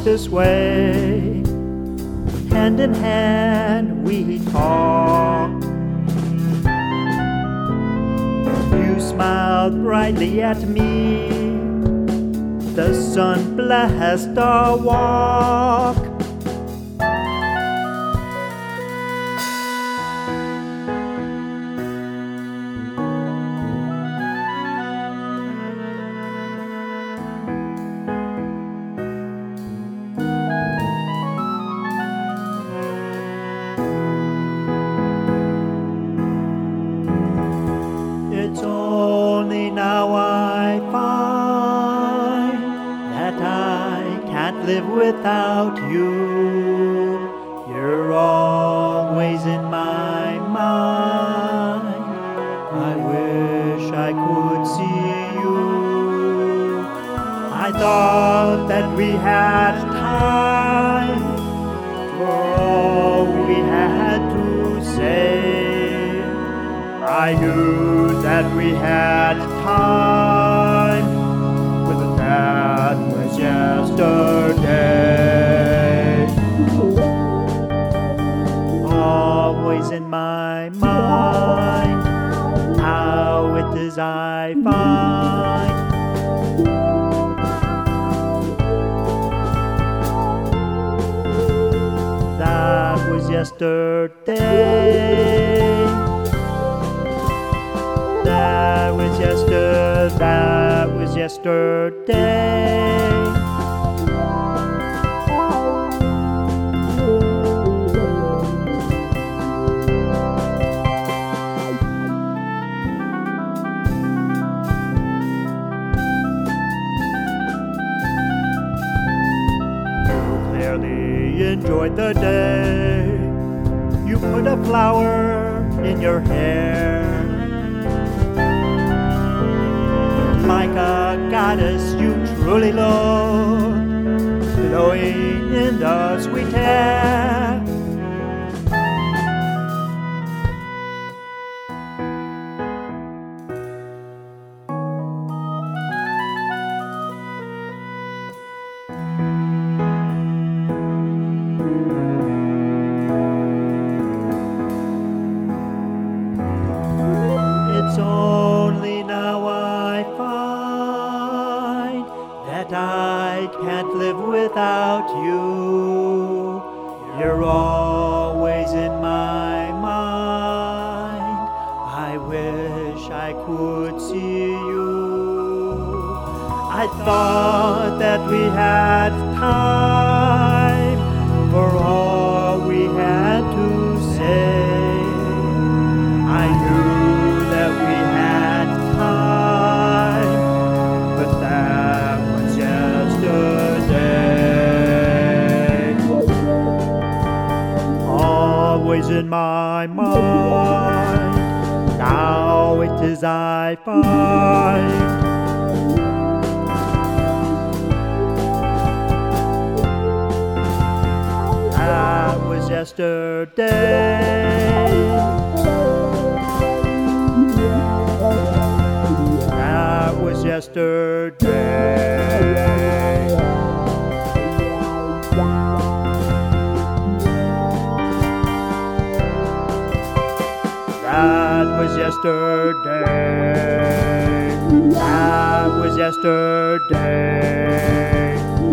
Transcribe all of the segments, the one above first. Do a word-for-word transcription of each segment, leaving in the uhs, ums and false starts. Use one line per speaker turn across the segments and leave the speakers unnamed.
this way. Hand in hand we talked. You smiled brightly at me. The sun blessed our walk. It's only now I find that I can't live without you. You're always in my mind. I wish I could see you. I thought that we had time for all we had to say. I knew that we had time, but that was yesterday. Always in my mind, how it is I find. That was yesterday. That was yesterday, that was yesterday. You clearly enjoyed the day. You put a flower in your hair. Like a goddess you truly look, glowing in the sweet air. It's only now I find that I can't live without you. You're always in my mind. I wish I could see you. I thought that we had time for all we had to say. I knew that we had time, but that was yesterday. Always in my mind, now it is I find. That was yesterday. That was yesterday. That was yesterday. That was yesterday.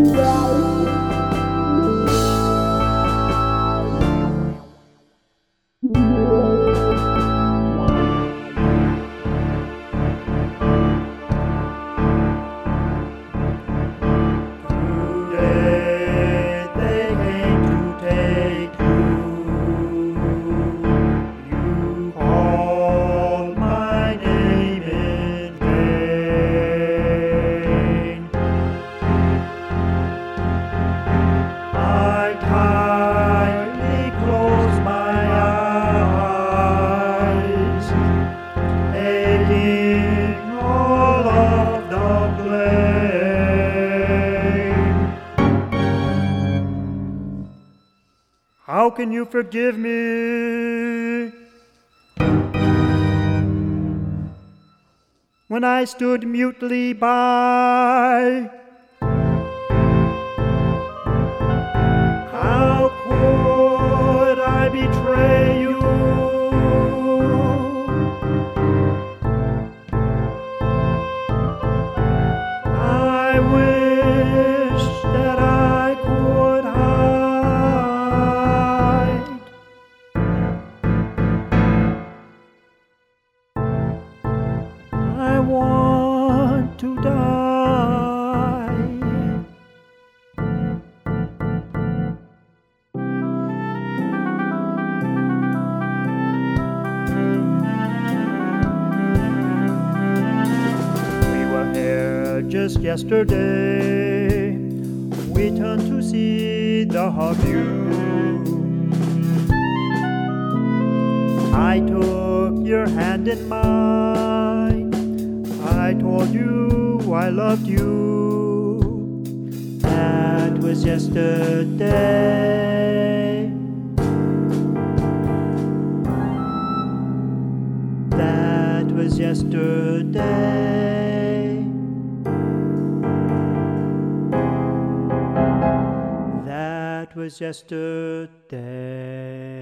How can you forgive me when I stood mutely by? betray you. I wish that I could hide. I want to die. We were here just yesterday. We turned to see the view. I took your hand in mine. I told you I loved you. That was yesterday. That was yesterday. That was yesterday.